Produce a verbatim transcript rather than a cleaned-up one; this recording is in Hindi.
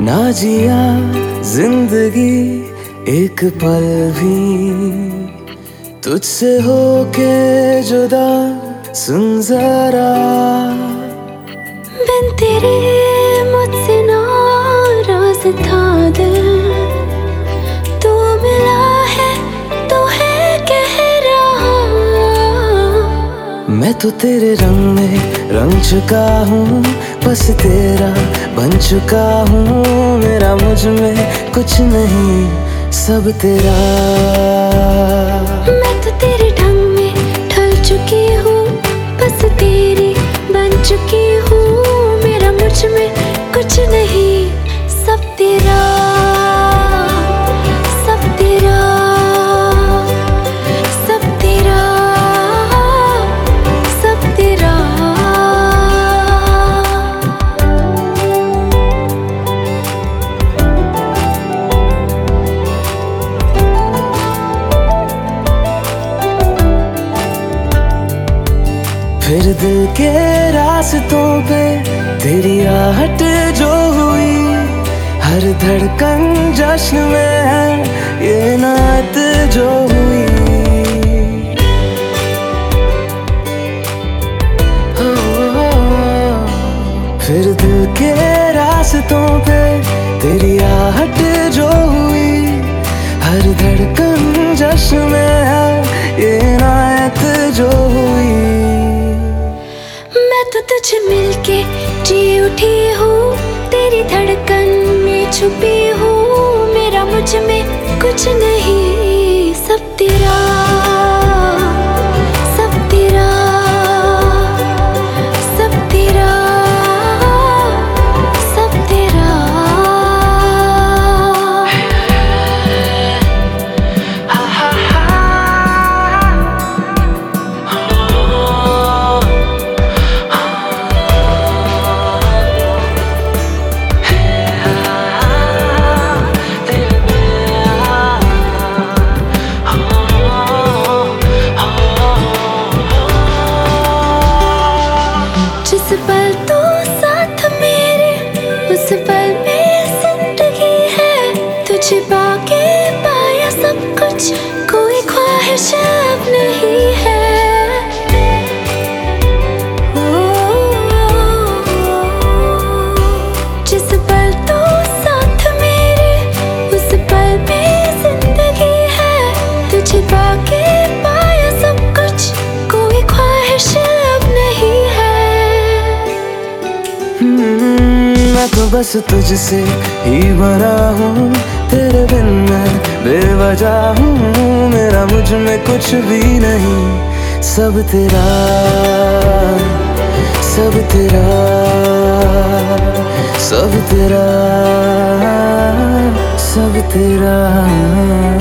ना जिया जिंदगी एक पल भी तुझसे होके जुदा, सुन जरा बिन तेरे मुझसे नाराज था दिल, तू मिला है तो है कह रहा। मैं तो तेरे रंग में रंग चुका हूँ, बस तेरा बन चुका हूँ। मेरा मुझ में कुछ नहीं, सब तेरा। मैं तो तेरे ढंग में ढल चुकी हूँ, बस तेरी बन चुकी हूँ। मेरा मुझ में कुछ नहीं, सब तेरा, सब तेरा, सब तेरा, सब तेरा। फिर दिल के रास्तों पे तेरी आहट जो हुई, हर धड़कन जश्न में है ये नात जो हुई। हो, हो, हो। फिर दिल के रास्तों पे तेरी आहट जो हुई, हर धड़कन जश्न में है ये नात जो हुई। मैं तो तुझे मिलके जी उठी हूँ, तेरी धड़कन में छुपी हूँ। मेरा मुझ में कुछ नहीं, सब तेरा, सब तेरा, सब तेरा, सब तेरा। जिस पल तू साथ मेरे, उस पल में जिंदगी है। तुझे पाके पाया सब कुछ, कोई ख्वाहिश अब नहीं है। जिस पल तू साथ मेरे, उस पल में जिंदगी है। तुझे पाके पाया सब कुछ, कोई ख्वाहिश अब नहीं है। मैं तो बस तुझसे ही बना हूँ, तेरे बिन मैं बेवजह हूँ। मेरा मुझ में कुछ भी नहीं, सब तेरा, सब तेरा, सब तेरा, सब तेरा।